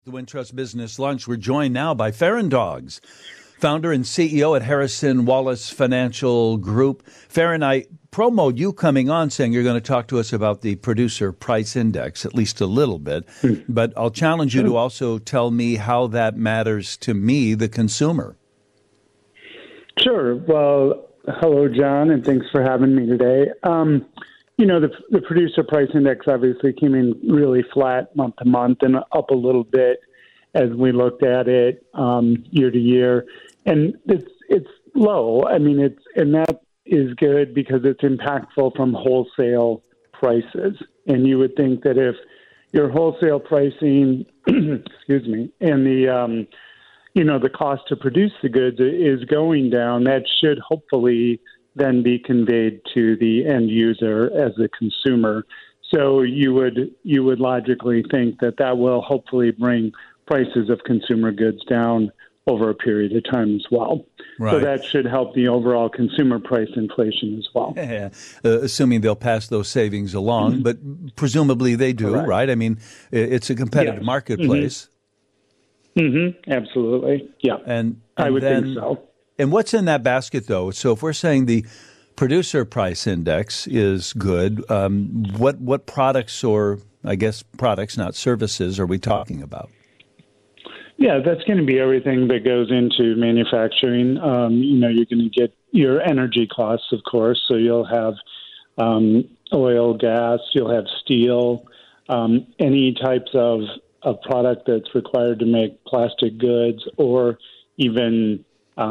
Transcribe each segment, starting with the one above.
The Wintrust Business Lunch. We're joined now by Farron Doggs, founder and CEO at Harrison Wallace Financial Group. Farron, I promoted you coming on saying you're going to talk to us about the Producer Price Index, at least a little bit. But I'll challenge you to also tell me how that matters to me, the consumer. Sure. Well, hello, John, and thanks for having me today. The Producer Price Index obviously came in really flat month to month and up a little bit as we looked at it year to year. And it's low. And that is good because it's impactful from wholesale prices. And you would think that if your wholesale pricing, excuse me, and the cost to produce the goods is going down, that should hopefully then be conveyed to the end user as a consumer. So you would logically think that will hopefully bring prices of consumer goods down over a period of time as well. Right. So that should help the overall consumer price inflation as well. Yeah. Assuming they'll pass those savings along, but presumably they do, correct. Right? I mean, it's a competitive marketplace. Absolutely. Yeah. And I would think so. And what's in that basket, though? So if we're saying the Producer Price Index is good, what products, or I guess products, not services, are we talking about? Yeah, that's going to be everything that goes into manufacturing. You're going to get your energy costs, of course. So you'll have oil, gas, you'll have steel, any types of product that's required to make plastic goods, or even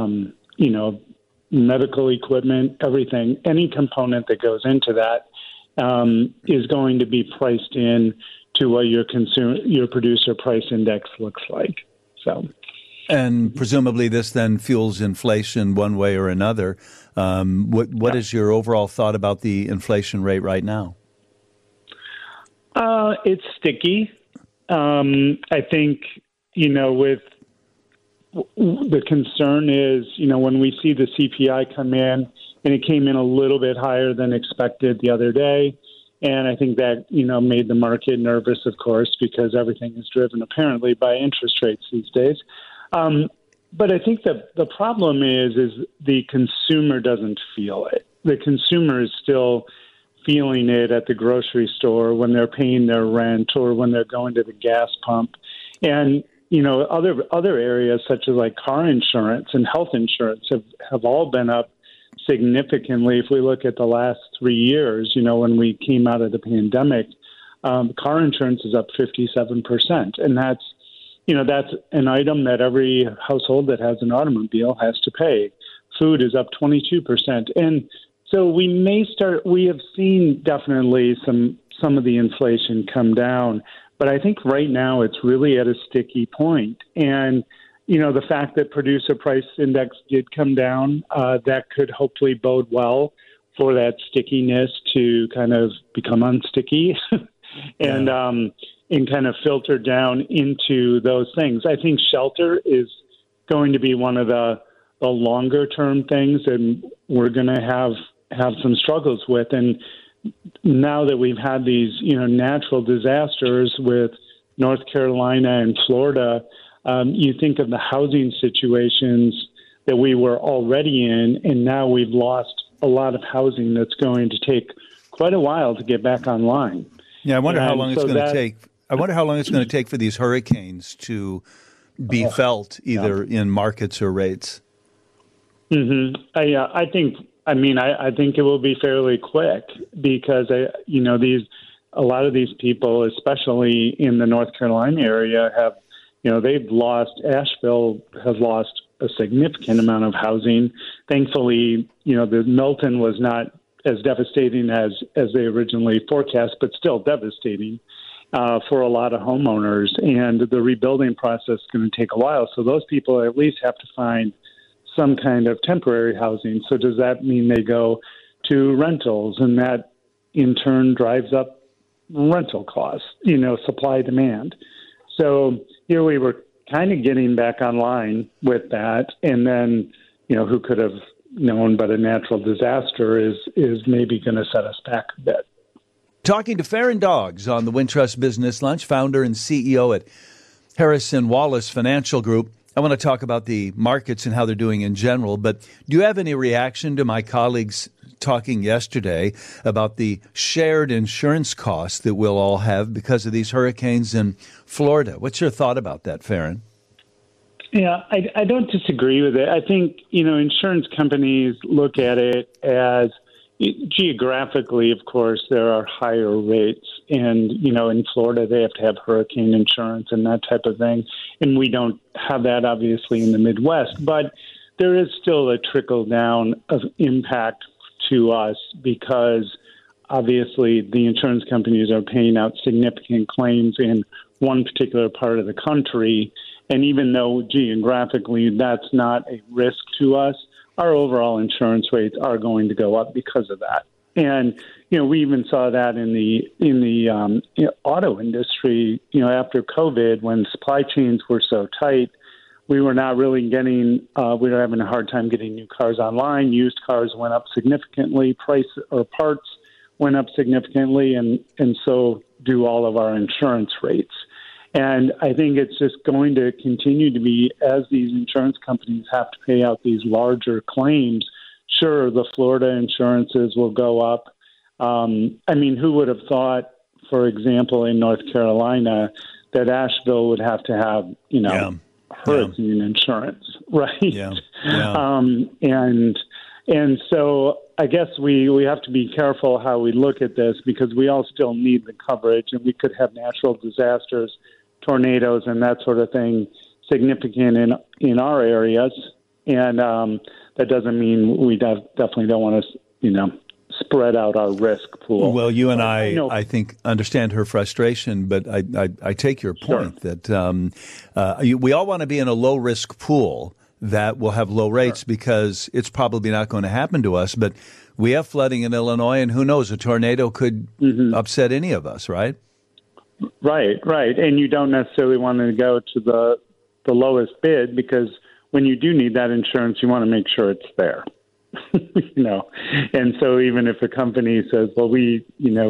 medical equipment, everything, any component that goes into that is going to be priced in to what your Producer Price Index looks like. So, and presumably this then fuels inflation one way or another. What is your overall thought about the inflation rate right now? It's sticky. I think, with the concern is, when we see the CPI come in, and it came in a little bit higher than expected the other day. And I think that, made the market nervous, of course, because everything is driven apparently by interest rates these days. But I think that the problem is the consumer doesn't feel it. The consumer is still feeling it at the grocery store when they're paying their rent or when they're going to the gas pump. And other areas such as like car insurance and health insurance have all been up significantly. If we look at the last 3 years, when we came out of the pandemic, car insurance is up 57%. And that's an item that every household that has an automobile has to pay. Food is up 22%. And so we have seen definitely some of the inflation come down. But I think right now it's really at a sticky point. And, the fact that Producer Price Index did come down, that could hopefully bode well for that stickiness to kind of become unsticky and kind of filter down into those things. I think shelter is going to be one of the longer term things, and we're going to have some struggles with. And now that we've had these, natural disasters with North Carolina and Florida, you think of the housing situations that we were already in, and now we've lost a lot of housing that's going to take quite a while to get back online. Yeah, I wonder how long it's going to take. I wonder how long it's going to take for these hurricanes to be felt either in markets or rates. I think it will be fairly quick because a lot of these people, especially in the North Carolina area, have Asheville has lost a significant amount of housing. Thankfully, the Milton was not as devastating as they originally forecast, but still devastating for a lot of homeowners. And the rebuilding process is going to take a while. So those people at least have to find some kind of temporary housing. So does that mean they go to rentals, and that in turn drives up rental costs, supply demand. So here we were kind of getting back online with that. And then, who could have known, but a natural disaster is maybe going to set us back a bit. Talking to Farron Doggs on the Wintrust Business Lunch, founder and CEO at Harrison Wallace Financial Group. I want to talk about the markets and how they're doing in general, but do you have any reaction to my colleagues talking yesterday about the shared insurance costs that we'll all have because of these hurricanes in Florida? What's your thought about that, Farron? Yeah, I don't disagree with it. I think, insurance companies look at it as geographically, of course, there are higher rates. And, in Florida, they have to have hurricane insurance and that type of thing. And we don't have that, obviously, in the Midwest. But there is still a trickle down of impact to us because, obviously, the insurance companies are paying out significant claims in one particular part of the country. And even though geographically that's not a risk to us, our overall insurance rates are going to go up because of that. And, we even saw that in the auto industry, after COVID, when supply chains were so tight, we were not really getting, we were having a hard time getting new cars online. Used cars went up significantly. Price or parts went up significantly, and so do all of our insurance rates. And I think it's just going to continue to be as these insurance companies have to pay out these larger claims. Sure, the Florida insurances will go up. Who would have thought, for example, in North Carolina, that Asheville would have to have, hurricane insurance, right? Yeah. And so I guess we have to be careful how we look at this because we all still need the coverage, and we could have natural disasters, tornadoes, and that sort of thing significant in our areas. And that doesn't mean we definitely don't want to, spread out our risk pool. Well, you and I think, understand her frustration, but I take your point that we all want to be in a low-risk pool that will have low rates because it's probably not going to happen to us. But we have flooding in Illinois, and who knows, a tornado could upset any of us, right? Right. And you don't necessarily want to go to the lowest bid because when you do need that insurance, you want to make sure it's there. And so even if a company says, well, we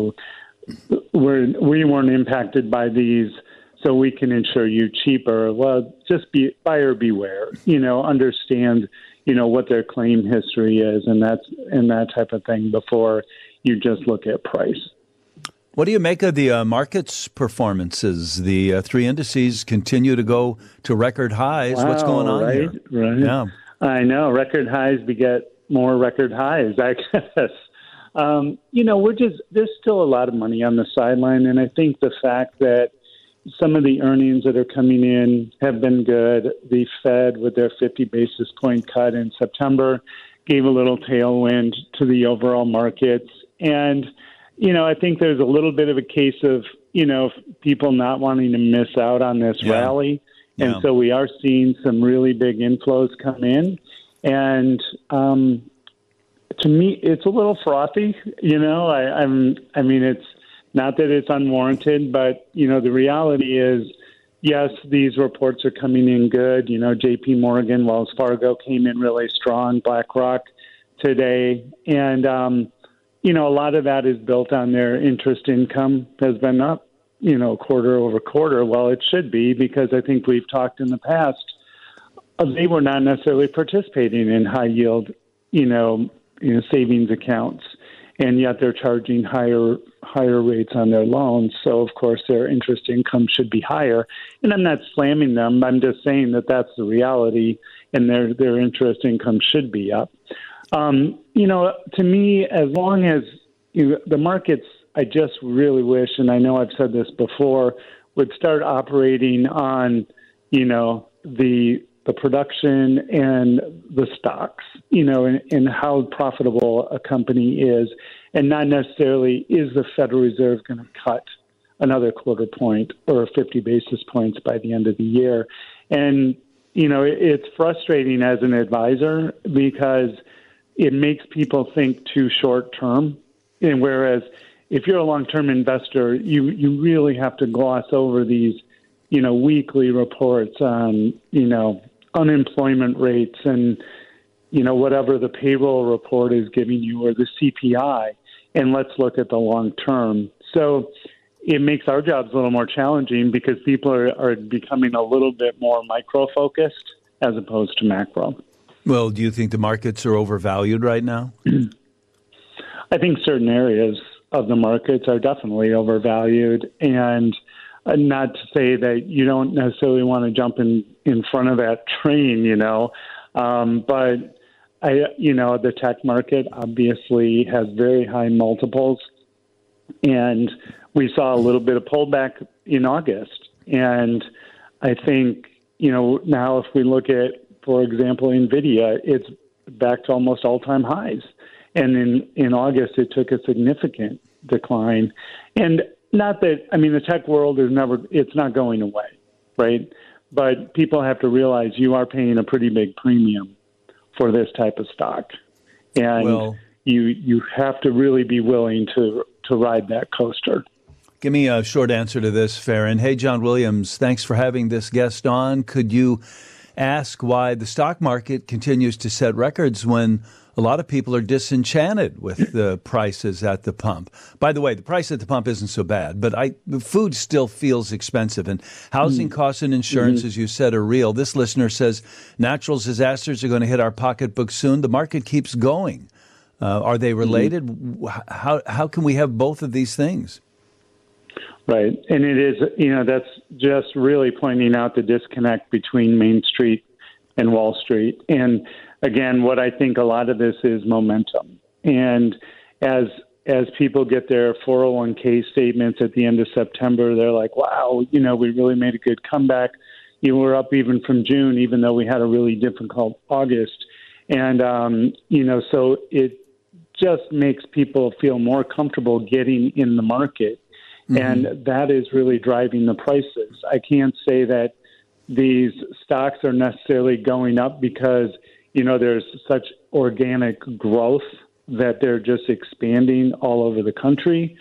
weren't impacted by these, so we can insure you cheaper. Well, just be buyer beware, understand, what their claim history is and that type of thing before you just look at price. What do you make of the market's performances? The three indices continue to go to record highs. What's going on here? Right. Yeah. I know. Record highs beget more record highs, I guess. There's still a lot of money on the sideline, and I think the fact that some of the earnings that are coming in have been good. The Fed, with their 50 basis point cut in September, gave a little tailwind to the overall markets. And, I think there's a little bit of a case of, people not wanting to miss out on this rally. And so we are seeing some really big inflows come in. And to me, it's a little frothy. It's not that it's unwarranted, but, the reality is, yes, these reports are coming in good. J.P. Morgan, Wells Fargo came in really strong, BlackRock today. And, a lot of that is built on their interest income has been up, quarter over quarter. Well, it should be because I think we've talked in the past. They were not necessarily participating in high yield, savings accounts, and yet they're charging higher rates on their loans. So of course their interest income should be higher. And I'm not slamming them. I'm just saying that that's the reality, and their interest income should be up. To me, as long as the markets, I just really wish, and I know I've said this before, would start operating on, the production and the stocks, and how profitable a company is, and not necessarily is the Federal Reserve going to cut another quarter point or 50 basis points by the end of the year. And, it's frustrating as an advisor because it makes people think too short term. And whereas if you're a long-term investor, you really have to gloss over these, weekly reports on, unemployment rates and, whatever the payroll report is giving you or the CPI, and let's look at the long term. So, it makes our jobs a little more challenging because people are becoming a little bit more micro-focused as opposed to macro. Well, do you think the markets are overvalued right now? I think certain areas of the markets are definitely overvalued, and not to say that you don't necessarily want to jump in front of that train, but the tech market obviously has very high multiples, and we saw a little bit of pullback in August. And I think, now if we look at, for example, NVIDIA, it's back to almost all-time highs. And in August, it took a significant decline. And not that, the tech world it's not going away, right? But people have to realize you are paying a pretty big premium for this type of stock. And you have to really be willing to ride that coaster. Give me a short answer to this, Farron. Hey, John Williams, thanks for having this guest on. Could you ask why the stock market continues to set records when a lot of people are disenchanted with the prices at the pump? By the way, the price at the pump isn't so bad, but food still feels expensive. And housing costs and insurance, as you said, are real. This listener says natural disasters are going to hit our pocketbook soon. The market keeps going. Are they related? How can we have both of these things? Right. And it is, that's just really pointing out the disconnect between Main Street and Wall Street. And again, what I think a lot of this is momentum. And as people get their 401k statements at the end of September, they're like, wow, we really made a good comeback. We're up even from June, even though we had a really difficult August. And, so it just makes people feel more comfortable getting in the market. Mm-hmm. And that is really driving the prices. I can't say that these stocks are necessarily going up because, there's such organic growth that they're just expanding all over the country.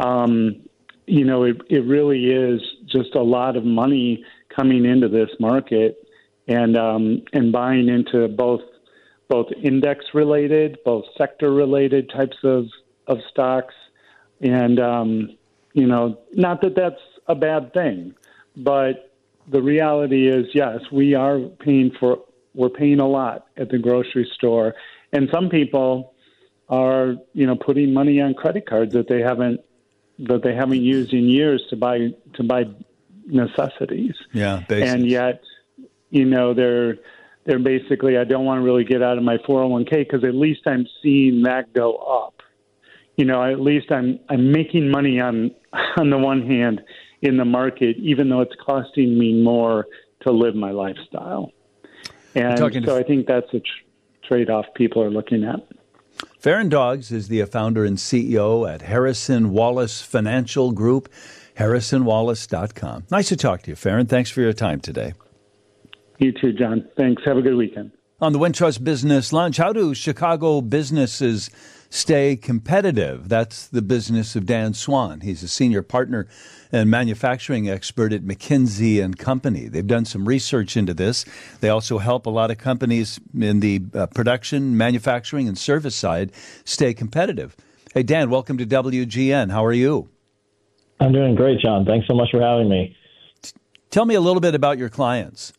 It really is just a lot of money coming into this market and buying into both index related, both sector related types of stocks. And, not that that's a bad thing, but the reality is, yes, we're paying a lot at the grocery store. And some people are, putting money on credit cards that they haven't used in years to buy necessities. Yeah, basics. And yet, they're basically, I don't want to really get out of my 401k because at least I'm seeing that go up. At least I'm making money on the one hand in the market, even though it's costing me more to live my lifestyle. And so I think that's a trade-off people are looking at. Farron Doggs is the founder and CEO at Harrison Wallace Financial Group, harrisonwallace.com. Nice to talk to you, Farron. Thanks for your time today. You too, John. Thanks. Have a good weekend. On the Wintrust Business Lunch, how do Chicago businesses stay competitive? That's the business of Dan Swan. He's a senior partner and manufacturing expert at McKinsey & Company. They've done some research into this. They also help a lot of companies in the production, manufacturing, and service side stay competitive. Hey, Dan, welcome to WGN. How are you? I'm doing great, John. Thanks so much for having me. Tell me a little bit about your clients.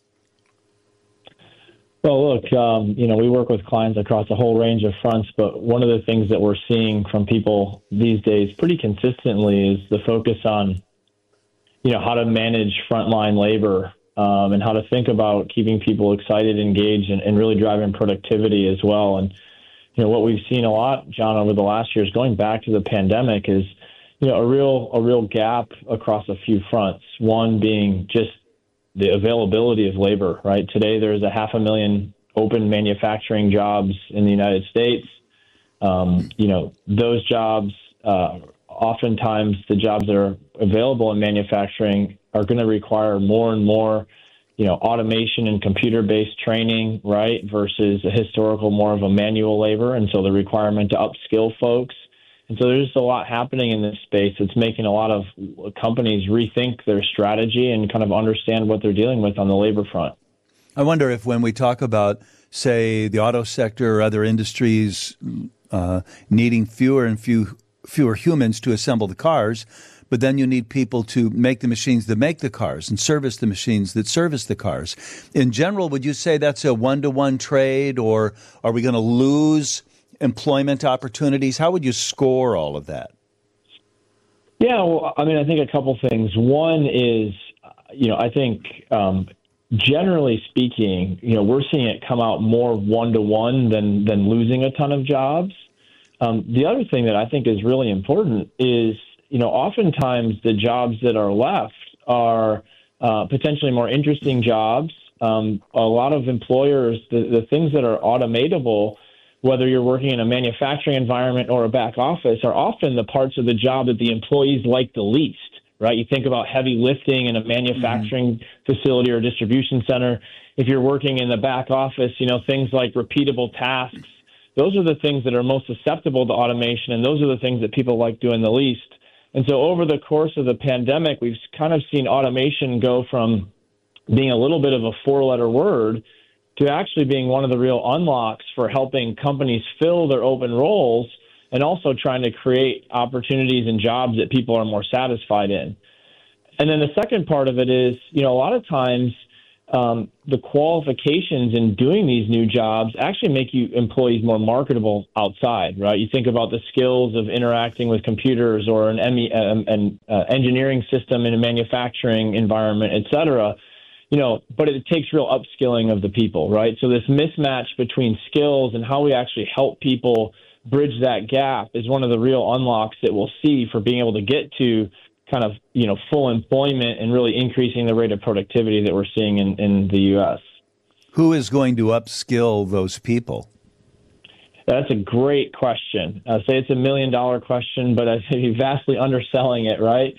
Well, look, we work with clients across a whole range of fronts, but one of the things that we're seeing from people these days pretty consistently is the focus on, how to manage frontline labor and how to think about keeping people excited, engaged, and really driving productivity as well. And, what we've seen a lot, John, over the last years, going back to the pandemic, is, a real gap across a few fronts. One being just the availability of labor, right? Today, there's 500,000 open manufacturing jobs in the United States. Those jobs, oftentimes the jobs that are available in manufacturing are going to require more and more, automation and computer-based training, right? Versus a historical, more of a manual labor. And so the requirement to upskill folks. And so there's just a lot happening in this space. It's making a lot of companies rethink their strategy and kind of understand what they're dealing with on the labor front. I wonder if when we talk about, say, the auto sector or other industries needing fewer and fewer humans to assemble the cars, but then you need people to make the machines that make the cars and service the machines that service the cars. In general, would you say that's a one-to-one trade, or are we going to lose employment opportunities? How would you score all of that? Yeah, well, I mean, I think a couple things. One is, I think generally speaking, we're seeing it come out more one-to-one than losing a ton of jobs. The other thing that I think is really important is, oftentimes the jobs that are left are potentially more interesting jobs. A lot of employers, the things that are automatable, whether you're working in a manufacturing environment or a back office, are often the parts of the job that the employees like the least, right? You think about heavy lifting in a manufacturing facility or distribution center. If you're working in the back office, things like repeatable tasks, those are the things that are most susceptible to automation, and those are the things that people like doing the least. And so over the course of the pandemic, we've kind of seen automation go from being a little bit of a four-letter word to actually being one of the real unlocks for helping companies fill their open roles and also trying to create opportunities and jobs that people are more satisfied in. And then the second part of it is, a lot of times the qualifications in doing these new jobs actually make you employees more marketable outside, right? You think about the skills of interacting with computers or an engineering system in a manufacturing environment, et cetera. But it takes real upskilling of the people, right? So this mismatch between skills and how we actually help people bridge that gap is one of the real unlocks that we'll see for being able to get to kind of, full employment and really increasing the rate of productivity that we're seeing in the U.S. Who is going to upskill those people? That's a great question. I'd say it's $1 million question, but I'd say vastly underselling it, right?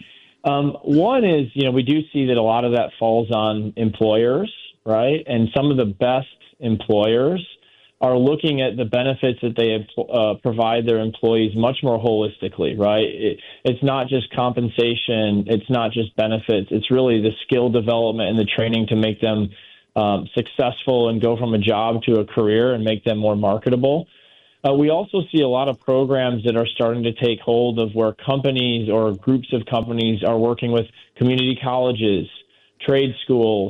One is, we do see that a lot of that falls on employers, right? And some of the best employers are looking at the benefits that they provide their employees much more holistically, right? It's not just compensation. It's not just benefits. It's really the skill development and the training to make them successful and go from a job to a career and make them more marketable. We also see a lot of programs that are starting to take hold of where companies or groups of companies are working with community colleges, trade schools,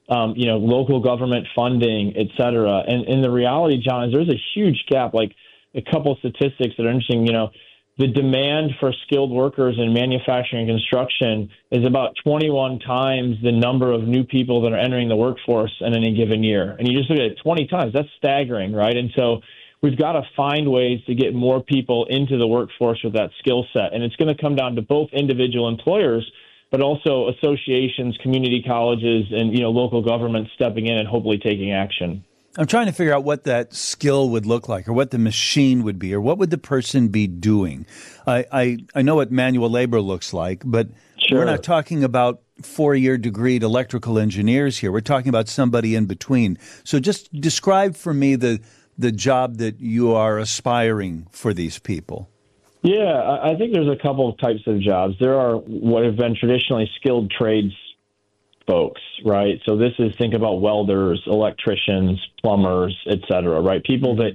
local government funding, et cetera. And the reality, John, is there's a huge gap. Like a couple of statistics that are interesting, the demand for skilled workers in manufacturing and construction is about 21 times the number of new people that are entering the workforce in any given year. And you just look at it 20 times. That's staggering, right? And so we've got to find ways to get more people into the workforce with that skill set. And it's going to come down to both individual employers, but also associations, community colleges, and local governments stepping in and hopefully taking action. I'm trying to figure out what that skill would look like, or what the machine would be, or what would the person be doing. I know what manual labor looks like, but We're not talking about 4-year degreed electrical engineers here. We're talking about somebody in between. So just describe for me the job that you are aspiring for these people. Yeah, I think there's a couple of types of jobs. There are what have been traditionally skilled trades folks, right? So this is, think about welders, electricians, plumbers, et cetera, right? People that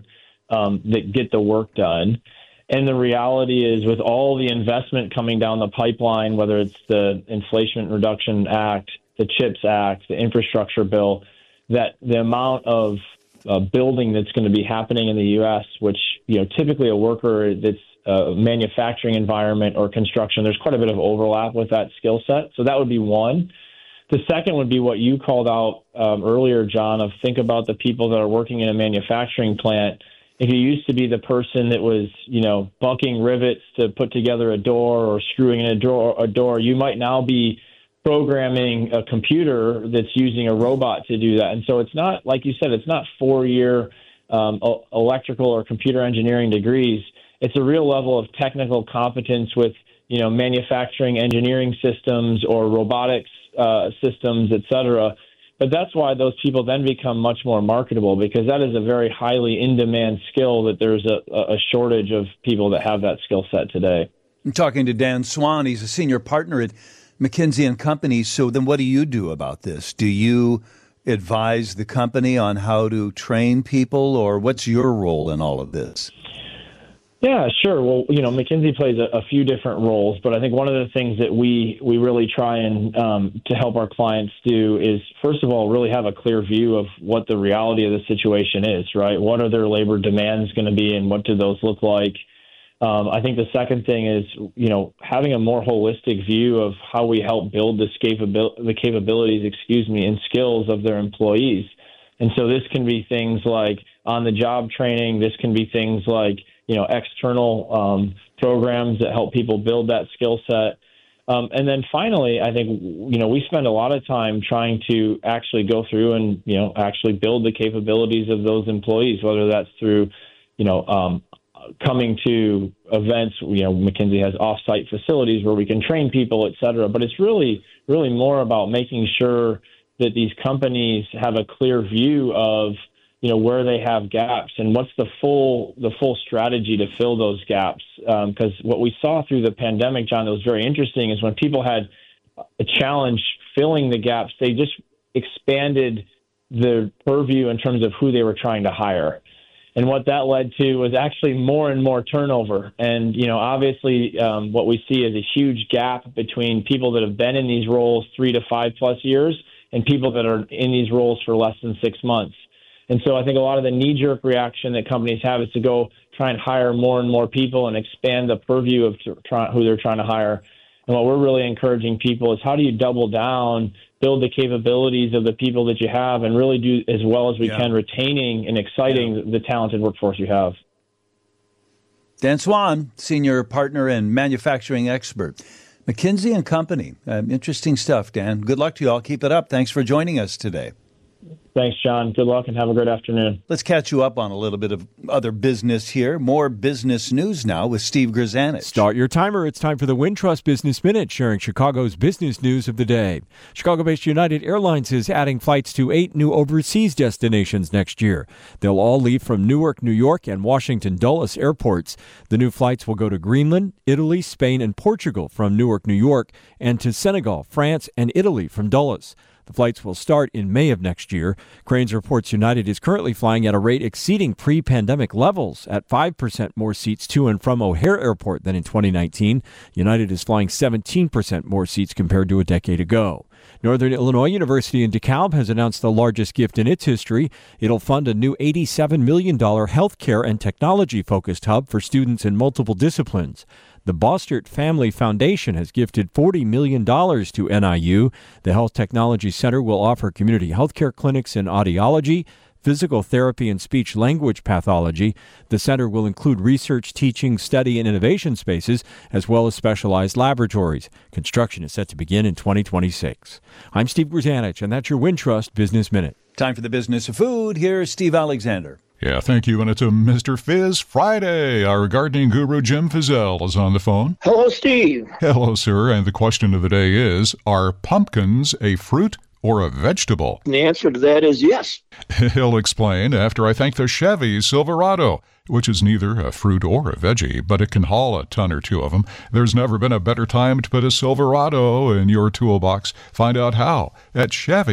get the work done. And the reality is, with all the investment coming down the pipeline, whether it's the Inflation Reduction Act, the CHIPS Act, the infrastructure bill, that the amount of building that's going to be happening in the U.S., which, typically a worker that's manufacturing environment or construction, there's quite a bit of overlap with that skill set. So that would be one. The second would be what you called out earlier, John, of think about the people that are working in a manufacturing plant. If you used to be the person that was, bucking rivets to put together a door or screwing in a door, you might now be programming a computer that's using a robot to do that. And so it's not, like you said, it's not 4-year electrical or computer engineering degrees. It's a real level of technical competence with, manufacturing engineering systems or robotics systems, et cetera. But that's why those people then become much more marketable, because that is a very highly in-demand skill that there's a shortage of people that have that skill set today. I'm talking to Dan Swan. He's a senior partner at McKinsey & Company. So then what do you do about this? Do you advise the company on how to train people, or what's your role in all of this? Yeah, sure. Well, McKinsey plays a few different roles, but I think one of the things that we really try and to help our clients do is, first of all, really have a clear view of what the reality of the situation is, right? What are their labor demands going to be, and what do those look like? I think the second thing is, having a more holistic view of how we help build the capabilities, and skills of their employees. And so this can be things like on-the-job training. This can be things like external programs that help people build that skill set. And then finally, I think, we spend a lot of time trying to actually go through and, actually build the capabilities of those employees, whether that's through, coming to events. McKinsey has off-site facilities where we can train people, et cetera. But it's really, really more about making sure that these companies have a clear view of where they have gaps and what's the full strategy to fill those gaps. Because what we saw through the pandemic, John, that was very interesting is when people had a challenge filling the gaps, they just expanded the purview in terms of who they were trying to hire. And what that led to was actually more and more turnover. And, obviously what we see is a huge gap between people that have been in these roles 3 to 5+ years and people that are in these roles for less than 6 months. And so I think a lot of the knee-jerk reaction that companies have is to go try and hire more and more people and expand the purview of who they're trying to hire. And what we're really encouraging people is, how do you double down, build the capabilities of the people that you have, and really do as well as we can retaining and exciting the talented workforce you have. Dan Swan, Senior Partner and Manufacturing Expert. McKinsey & Company. Interesting stuff, Dan. Good luck to you all. Keep it up. Thanks for joining us today. Thanks, John. Good luck and have a great afternoon. Let's catch you up on a little bit of other business here. More business news now with Steve Grzanich. Start your timer. It's time for the Wintrust Business Minute, sharing Chicago's business news of the day. Chicago-based United Airlines is adding flights to 8 new overseas destinations next year. They'll all leave from Newark, New York, and Washington Dulles airports. The new flights will go to Greenland, Italy, Spain, and Portugal from Newark, New York, and to Senegal, France, and Italy from Dulles. The flights will start in May of next year. Cranes reports United is currently flying at a rate exceeding pre-pandemic levels at 5% more seats to and from O'Hare Airport than in 2019. United is flying 17% more seats compared to a decade ago. Northern Illinois University in DeKalb has announced the largest gift in its history. It'll fund a new $87 million healthcare and technology-focused hub for students in multiple disciplines. The Bostert Family Foundation has gifted $40 million to NIU. The Health Technology Center will offer community healthcare clinics in audiology, physical therapy, and speech-language pathology. The center will include research, teaching, study, and innovation spaces, as well as specialized laboratories. Construction is set to begin in 2026. I'm Steve Grzanich, and that's your Wintrust Business Minute. Time for the business of food. Here's Steve Alexander. Yeah, thank you. And it's a Mr. Fizz Friday. Our gardening guru, Jim Fizzell, is on the phone. Hello, Steve. Hello, sir. And the question of the day is, are pumpkins a fruit or a vegetable? And the answer to that is yes. He'll explain after I thank the Chevy Silverado, which is neither a fruit or a veggie, but it can haul a ton or two of them. There's never been a better time to put a Silverado in your toolbox. Find out how at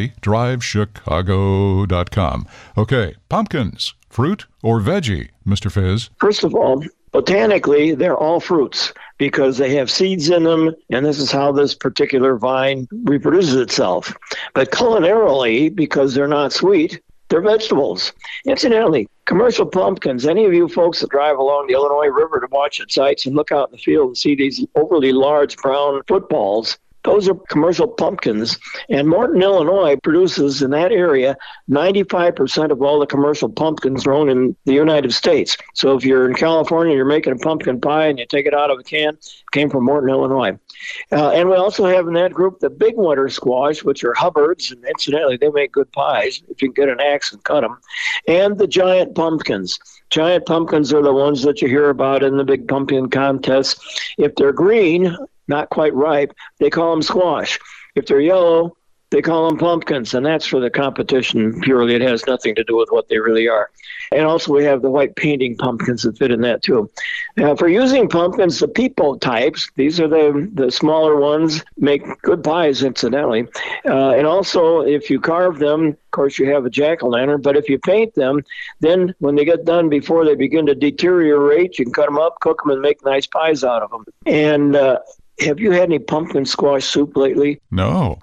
ChevyDriveChicago.com. Okay, pumpkins, fruit or veggie, Mr. Fizz? First of all, botanically, they're all fruits because they have seeds in them, and this is how this particular vine reproduces itself. But culinarily, because they're not sweet, they're vegetables. Incidentally, commercial pumpkins, any of you folks that drive along the Illinois River to watch at sites and look out in the field and see these overly large brown footballs, those are commercial pumpkins. And Morton, Illinois produces in that area 95% of all the commercial pumpkins grown in the United States. So if you're in California, you're making a pumpkin pie and you take it out of a can, it came from Morton, Illinois. And we also have in that group the big winter squash, which are Hubbards, and incidentally, they make good pies if you can get an axe and cut them, and the giant pumpkins. Giant pumpkins are the ones that you hear about in the big pumpkin contests. If they're green, not quite ripe, they call them squash. If they're yellow, They call them pumpkins, and that's for the competition purely. It has nothing to do with what they really are. And also we have the white painting pumpkins that fit in that too. Now, for using pumpkins, the peepo types, these are the smaller ones, make good pies, incidentally. And also, if you carve them, of course, you have a jack-o'-lantern, but if you paint them, then when they get done, before they begin to deteriorate, you can cut them up, cook them, and make nice pies out of them. And have you had any pumpkin squash soup lately? No.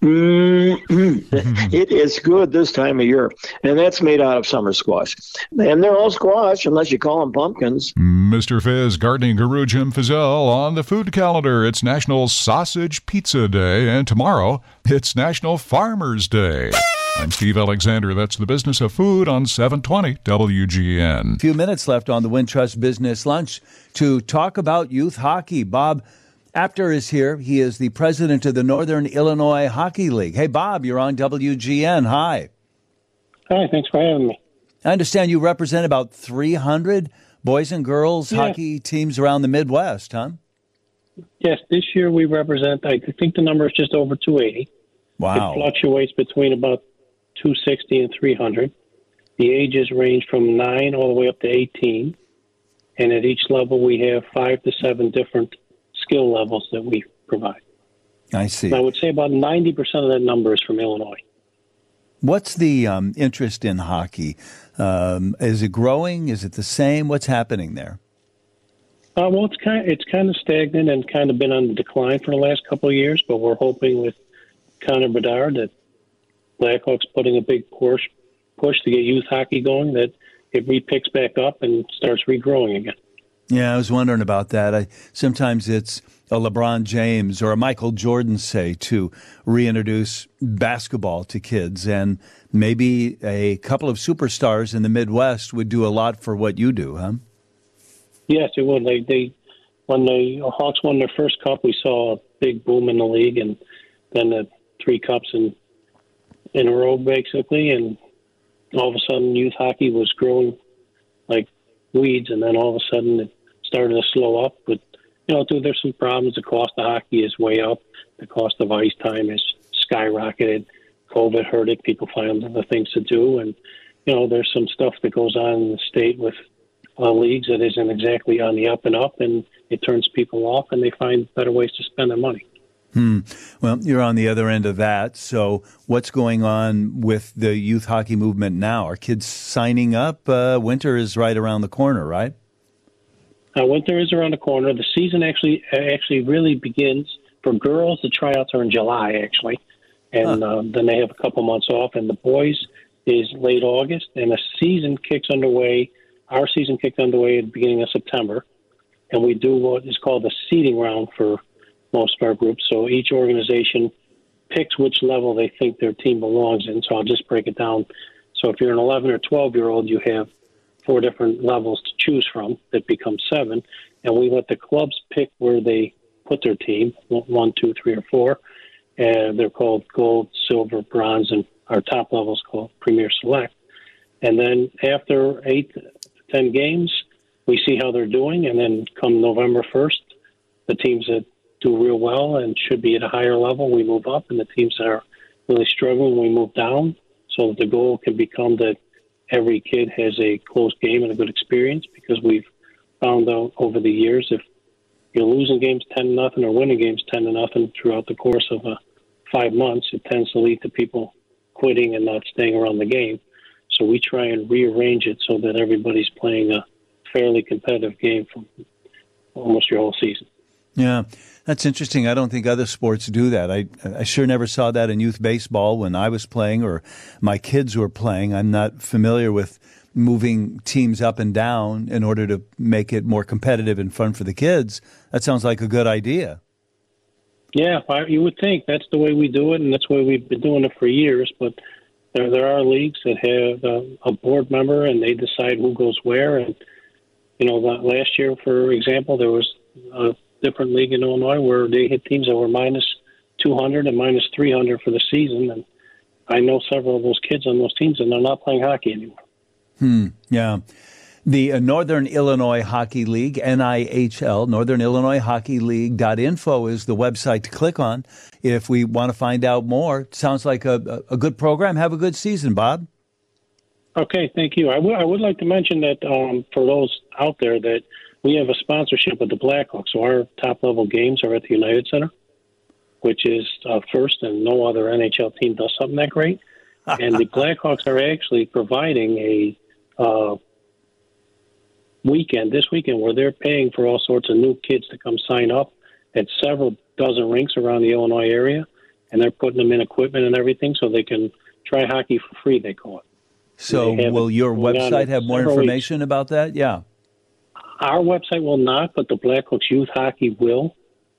It is good this time of year, and that's made out of summer squash. And they're all squash unless you call them pumpkins. Mr. Fizz, gardening guru Jim Fizzell on the food calendar. It's National Sausage Pizza Day, and tomorrow it's National Farmers Day. I'm Steve Alexander. That's the business of food on 720 WGN. A few minutes left on the Wintrust Business Lunch to talk about youth hockey. Bob Apter is here. He is the president of the Northern Illinois Hockey League. Hey, Bob, you're on WGN. Hi. Hi, thanks for having me. I understand you represent about 300 boys and girls hockey teams around the Midwest, huh? Yes, this year we represent, I think the number is just over 280. Wow. It fluctuates between about 260 and 300. The ages range from 9 all the way up to 18. And at each level we have 5 to 7 different skill levels that we provide. I see. And I would say about 90% of that number is from Illinois. What's the interest in hockey? Is it growing? Is it the same? What's happening there? Well, it's kind of stagnant and kind of been on the decline for the last couple of years, but we're hoping with Connor Bedard that Blackhawks putting a big push to get youth hockey going, that it re-picks back up and starts regrowing again. Yeah, I was wondering about that. Sometimes it's a LeBron James or a Michael Jordan, say, to reintroduce basketball to kids. And maybe a couple of superstars in the Midwest would do a lot for what you do, huh? Yes, it would. When the Hawks won their first cup, we saw a big boom in the league, and then the 3 cups in a row, basically. And all of a sudden, youth hockey was growing like weeds, and then all of a sudden it started to slow up. But, there's some problems. The cost of hockey is way up. The cost of ice time is skyrocketed. COVID hurt it. People find other things to do. And, there's some stuff that goes on in the state with leagues that isn't exactly on the up and up, and it turns people off, and they find better ways to spend their money. Well, you're on the other end of that. So what's going on with the youth hockey movement now? Are kids signing up? Winter is right around the corner, right? Winter is around the corner. The season actually really begins. For girls, the tryouts are in July, actually. And then they have a couple months off. And the boys is late August. And the season kicks underway. Our season kicked underway at the beginning of September. And we do what is called the seeding round for most of our groups. So each organization picks which level they think their team belongs in. So I'll just break it down. So if you're an 11 or 12-year-old, you have 4 different levels to choose from that become 7. And we let the clubs pick where they put their team, 1, 2, 3, or 4. And they're called gold, silver, bronze, and our top level is called Premier Select. And then after 8 to 10 games, we see how they're doing. And then come November 1st, the teams that do real well and should be at a higher level, we move up, and the teams that are really struggling, we move down, so that the goal can become that every kid has a close game and a good experience, because we've found out over the years if you're losing games 10-0 or winning games 10-0 throughout the course of 5 months, it tends to lead to people quitting and not staying around the game. So we try and rearrange it so that everybody's playing a fairly competitive game for almost your whole season. Yeah, that's interesting. I don't think other sports do that. I sure never saw that in youth baseball when I was playing or my kids were playing. I'm not familiar with moving teams up and down in order to make it more competitive and fun for the kids. That sounds like a good idea. Yeah, you would think that's the way we do it, and that's the way we've been doing it for years. But there are leagues that have a board member, and they decide who goes where. And, last year, for example, there was a different league in Illinois where they hit teams that were minus 200 and minus 300 for the season. And I know several of those kids on those teams, and they're not playing hockey anymore. Yeah. The Northern Illinois Hockey League, NIHL, Northern Illinois Hockey League.info is the website to click on if we want to find out more. Sounds like a good program. Have a good season, Bob. Okay, thank you. I would like to mention that for those out there that we have a sponsorship with the Blackhawks. So our top-level games are at the United Center, which is first, and no other NHL team does something that great. And the Blackhawks are actually providing a this weekend, where they're paying for all sorts of new kids to come sign up at several dozen rinks around the Illinois area, and they're putting them in equipment and everything so they can try hockey for free, they call it. So will your website have more information about that? Yeah. Our website will not, but the Blackhawks Youth Hockey will.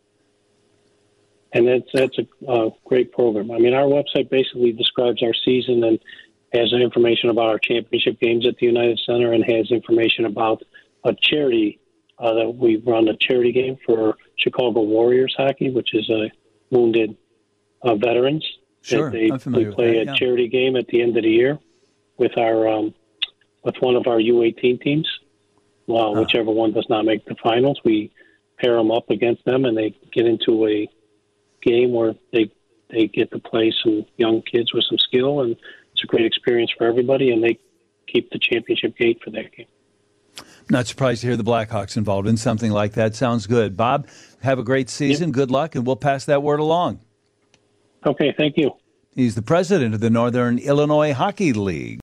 And that's a great program. I mean, our website basically describes our season and has information about our championship games at the United Center, and has information about a charity that we run, a charity game for Chicago Warriors hockey, which is wounded veterans. Sure, I'm familiar we play with that, a charity game at the end of the year with our with one of our U18 teams. Well, whichever one does not make the finals, we pair them up against them, and they get into a game where they get to play some young kids with some skill, and it's a great experience for everybody, and they keep the championship gate for that game. Not surprised to hear the Blackhawks involved in something like that. Sounds good. Bob, have a great season. Yep. Good luck, and we'll pass that word along. Okay, thank you. He's the president of the Northern Illinois Hockey League.